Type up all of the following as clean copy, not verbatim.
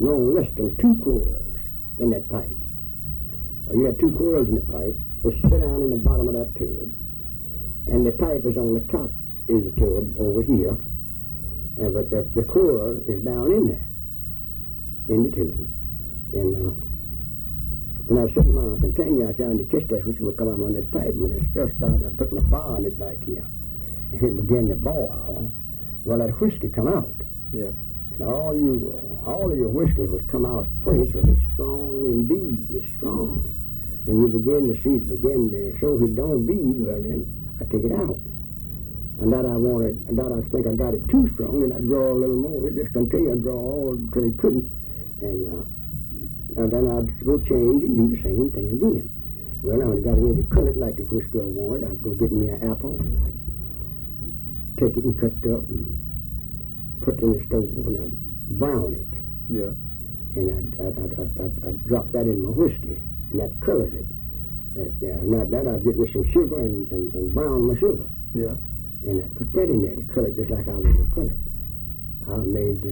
no less than 2 coils in that pipe. Well, you had 2 coils in the pipe. They sit down in the bottom of that tube, and the pipe is on the top is the tube over here, but the coil is down in there, in the tube. And then I was sitting around continuing out trying to kiss that which would come out on that pipe. When it still started, I put my fire on it back here, and it began to boil. Well, that whiskey come out. Yeah. And all of your whiskey would come out fresh, was strong indeed, it's strong. When you begin to see it begin to show it don't bead, well then I take it out. And that I think I got it too strong, and I draw a little more. It just continued to draw all until it couldn't. And then I'd go change and do the same thing again. Well, when I got it ready to cut it like the whiskey I wanted, I'd go get me an apple, and I'd take it and cut it up and put it in the stove, and I'd brown it. Yeah. And I'd drop that in my whiskey, and that colors it. Not that, I'd get me some sugar and brown my sugar. Yeah. And I put that in there to color it just like I was going to color it. I made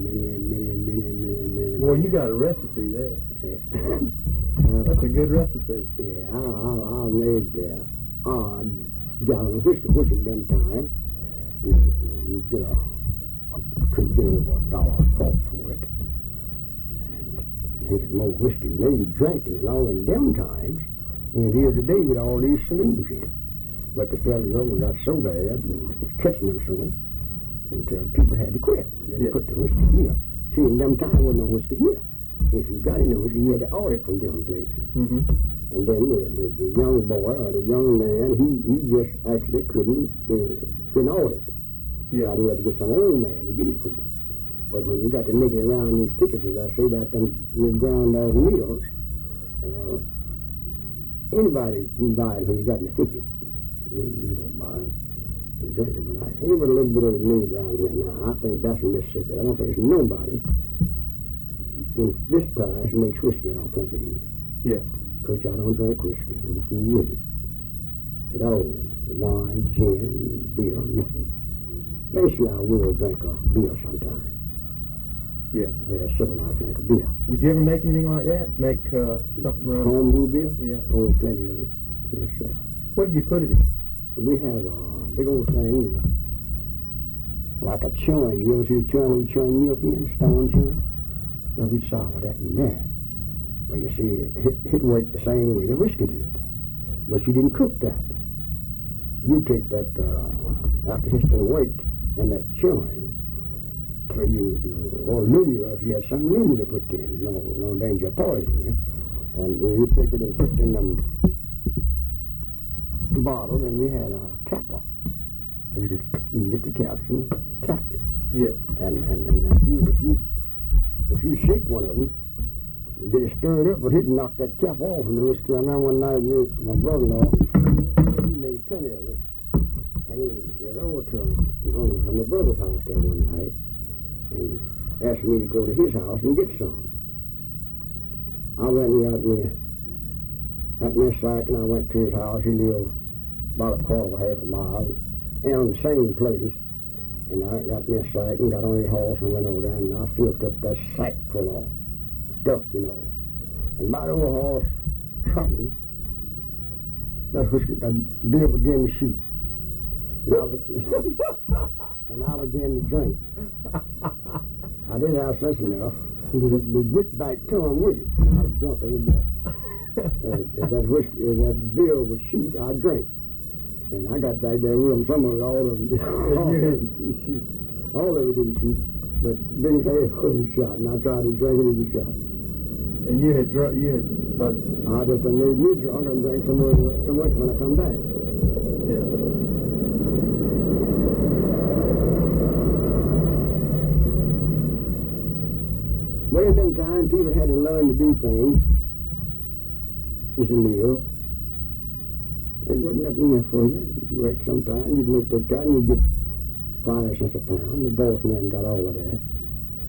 many. Well, you got a recipe there. That's a good recipe. Yeah, I made odd gallon of whiskey, which at them time, you get could get over $1 for it. And here's more whiskey made drinking along in them times, and here today with all these saloons in. But the fellas over got so bad, and was catching them so, until people had to quit. They put the whiskey here. See, in them times, there wasn't no whiskey here. If you got any whiskey, you had to order it from different places. Mm-hmm. And then the young boy or the young man, he just actually couldn't order it. Yeah. He had to get some old man to get it for him. But when you got to make it around these tickets, as I say, that them ground out meals, anybody can buy it when you got in the ticket. You don't buy it and drink it, but I ain't but a little bit of it made around here now. I think that's in Mississippi. I don't think there's nobody in this parish makes whiskey. I don't think it is. Yeah. Because I don't drink whiskey. No fool with it. At all. Wine, gin, beer, nothing. Basically, I will drink a beer sometime. Yeah. Very civilized drink a beer. Would you ever make anything like that? Make something around? Homebrew beer? Yeah. Oh, plenty of it. Yes, sir. What did you put it in? We have a big old thing, like a churn. You ever see the churn we churn milk in? Stone churn? Well, we sour that in there. Well, you see, it worked the same way the whiskey did. But you didn't cook that. You take that, after it's still worked in that churn, so or lumia, if you had some lumia to put in, there's no danger of poison, yeah? And you take it and put it in them bottle, and we had a capper. And you can get the caps and tap it. Yeah. And if you shake one of them, did it stir it up, but he'd knock that cap off from the whiskey. I remember one night my brother-in-law, he made plenty of it, and he got over to my brother's house there one night, and asked me to go to his house and get some. I went and got me a sack, and I went to his house. He lived about a quarter of a half a mile, and on the same place. And I got me a sack and got on his horse and went over there, and I filled up that sack full of stuff, And by the old horse trotting, that beer began to shoot. And I began to drink. I didn't have sense enough to get back to him with it. I was drunk every day. If that beer would shoot, I'd drink. And I got back there with them, some of it, all of it. All of it didn't shoot, but big half of it shot, and I tried to drink it, it was shot. And you had drunk, I just made me drunk and drank so much when I come back. Yeah. But at them times, people had to learn to do things, is to live. There wasn't nothing there for you. You'd work sometime, you'd make that cotton, you'd get 5 cents a pound. The boss man got all of that.